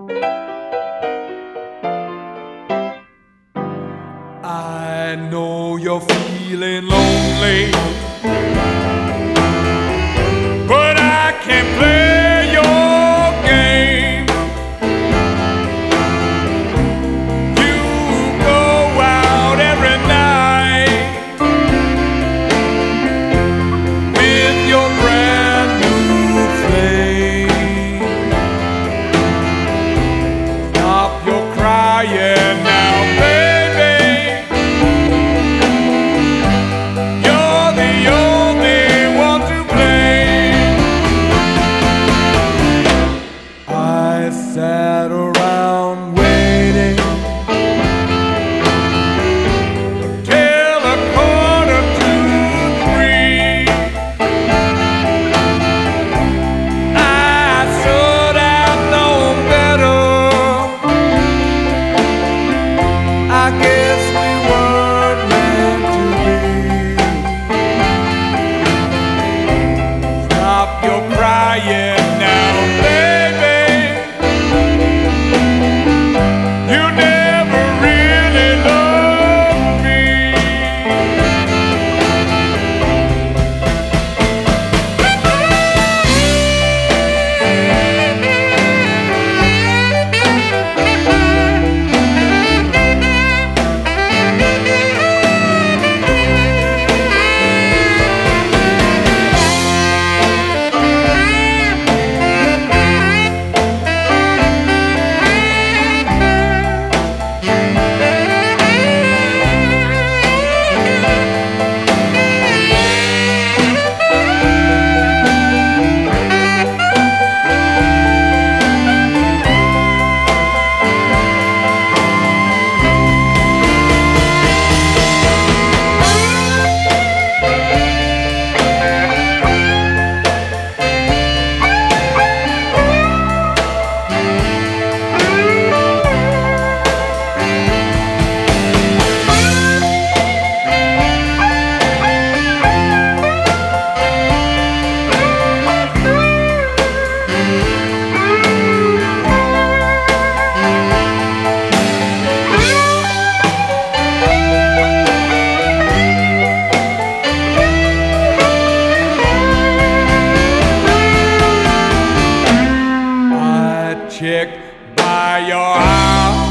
I know you're feeling lonely, but I can't play your game. You go out every night with your brand new flame. Stop your crying now, baby. You're the only one to blame. I sat around waiting till 2:45. I should have known better. I guess we weren't meant to be. Stop your crying now, baby. You never really loved me. Check by your house.